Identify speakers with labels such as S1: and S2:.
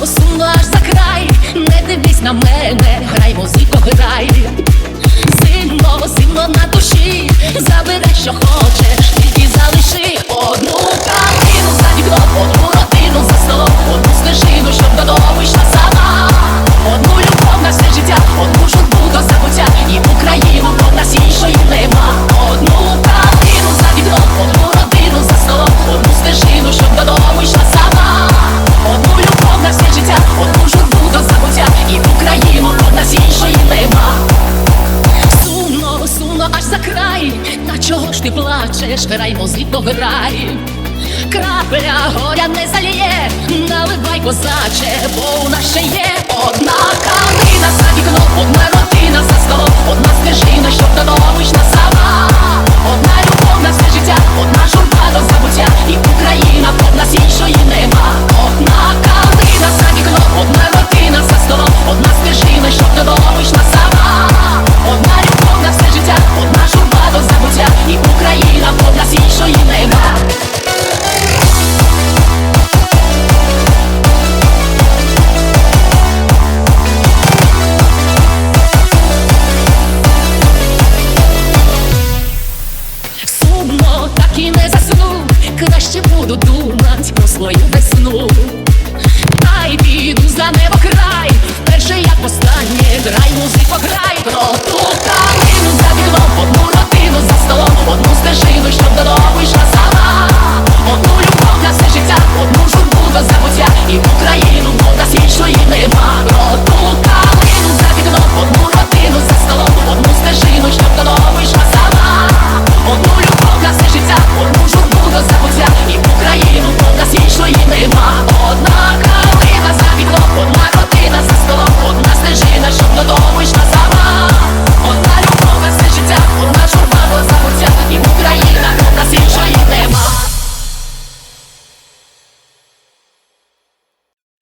S1: сумно аж за край, не дивись на мене, грай, музико, грай. Зимно, зимно на душі, забирай, що хочеш, тільки залиши одну картину за вікном, одну родину за столом, одну стежину, щоб додому йшла сама. Одну любов на все життя, одну журбу до забуття, і Україну, бо в нас іншої нема. Одну картину за вікном, одну родину за столом, одну стежину, щоб додому йшла сама. Одну любов на все життя, одну журбу до забуття, і Україну, бо в нас іншої нема. Сумно, сумно аж за край, та чого ж ти плачеш, грай, музико, грай. Крапля горя не заліє, наливай, козаче, бо у нас ще є одна калина за вікном, одна родина за столом, одна стежина, щоб додому йшла сама. Одна любов на все життя, одна журба до забуття, і Україна, бо в нас іншої нема. Одна калина за вікном, одна родина за столом, одна стежина, щоб додому йшла сама. Одна любов на все життя, одна журба до забуття, і Україна, бо в нас іншої нема. Сумно, так і не засну, краще буду думать про свою весну. Ай, піду за небо край, вперше як останнє, грай, музико, грай. Про ту калину за вікном, одну родину за столом, одну стежину, щоб додому йшла сама. Одну